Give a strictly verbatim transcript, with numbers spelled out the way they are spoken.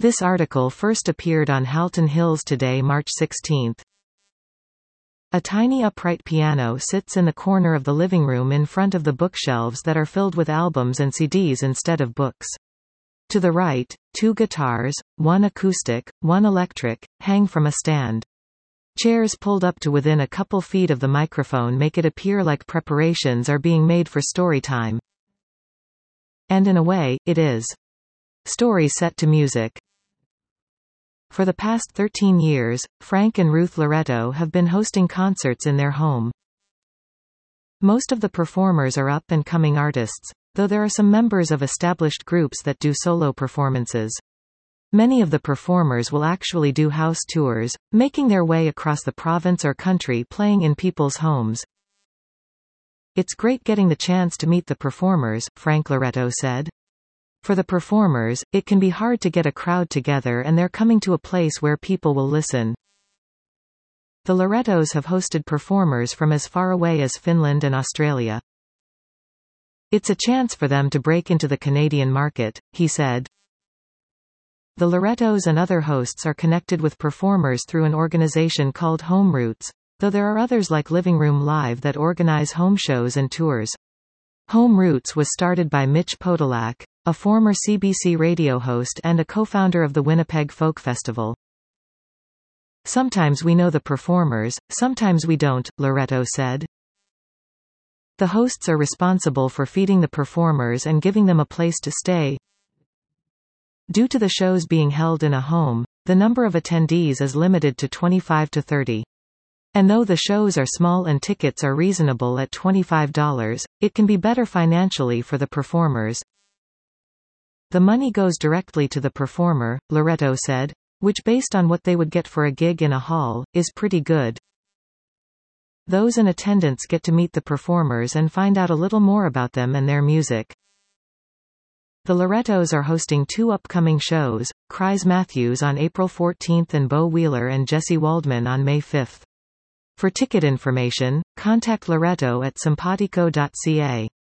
This article first appeared on Halton Hills Today, March sixteenth. A tiny upright piano sits in the corner of the living room in front of the bookshelves that are filled with albums and C Ds instead of books. To the right, two guitars, one acoustic, one electric, hang from a stand. Chairs pulled up to within a couple feet of the microphone make it appear like preparations are being made for story time. And in a way, it is. Story set to music. For the past thirteen years, Frank and Ruth Loretto have been hosting concerts in their home. Most of the performers are up-and-coming artists, though there are some members of established groups that do solo performances. Many of the performers will actually do house tours, making their way across the province or country playing in people's homes. It's great getting the chance to meet the performers, Frank Loretto said. For the performers, it can be hard to get a crowd together, and they're coming to a place where people will listen. The Lorettos have hosted performers from as far away as Finland and Australia. It's a chance for them to break into the Canadian market, he said. The Lorettos and other hosts are connected with performers through an organization called Home Roots, though there are others like Living Room Live that organize home shows and tours. Home Roots was started by Mitch Podolak, a former C B C radio host and a co-founder of the Winnipeg Folk Festival. Sometimes we know the performers, sometimes we don't, Loretto said. The hosts are responsible for feeding the performers and giving them a place to stay. Due to the shows being held in a home, the number of attendees is limited to twenty-five to thirty. And though the shows are small and tickets are reasonable at twenty-five dollars, it can be better financially for the performers. The money goes directly to the performer, Loretto said, which based on what they would get for a gig in a hall, is pretty good. Those in attendance get to meet the performers and find out a little more about them and their music. The Lorettos are hosting two upcoming shows, Cries Matthews on April fourteenth and Beau Wheeler and Jesse Waldman on May fifth. For ticket information, contact Loretto at simpatico dot c a.